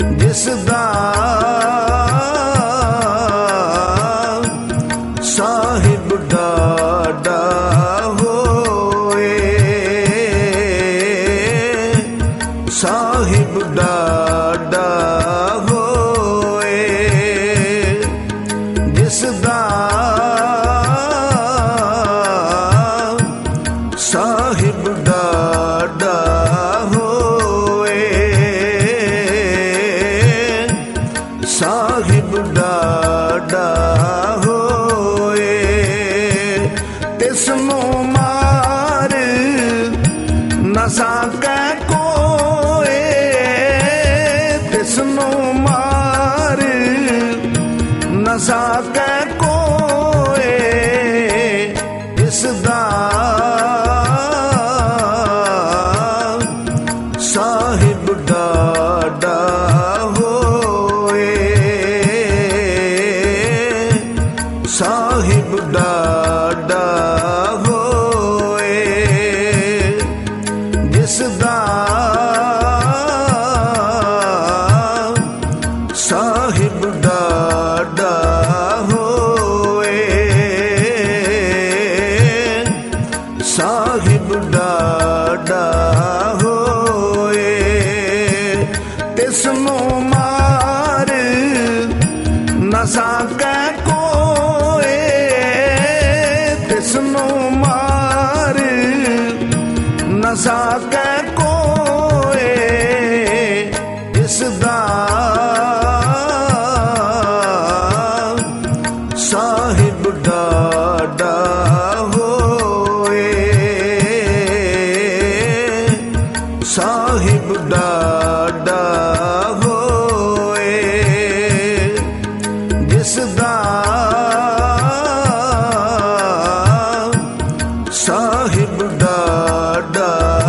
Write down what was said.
ਜਿਸ ਦਾ ਸਾਹਿਬ ਡਾਢਾ ਹੋਏ, ਸਾਹਿਬ ਡਾਢਾ ਹੋਏ, ਜਿਸ ਦਾ ਸਾਹਿਬ ਡਾਢਾ ਹੋਏ, ਸਾਹਿਬ ਡਾਢਾ ਹੋਏ, ਤਿਸ ਨੂੰ ਮਾਰ ਨਾ ਸਕੈ ਕੋਇ, ਤਿਸ ਨੂੰ ਮਾਰ ਨਾ ਸਕੈ ਕੋਇ, ਜਿਸ ਦਾ ਸਾਹਿਬ ਡਾਢਾ ਹੋਏ, ਸਾਹਿਬ ਡਾਢਾ ਹੋਏ, ਜਿਸ ਦਾ ਸਾਹਿਬ ਡਾਢਾ ਹੋਏ, ਸਾਹਿਬ ਡਾਢਾ ਹੋਏ, ਤਿਸ ਨੂੰ ਮਾਰ ਨਾ ਸਕੈ ਕੋਇ, ਤਿਸ ਨੂੰ ਮਾਰ ਨਾ ਸਕੈ ਕੋਇ, ਜਿਸ ਦਾ ਸਾਹਿਬ ਡਾਢਾ ਹੋਏ, ਸਾਹਿਬ ਡਾਢਾ ਹੋਏ, ਜਿਸ ਦਾ ਸਾਹਿਬ ਡਾਢਾ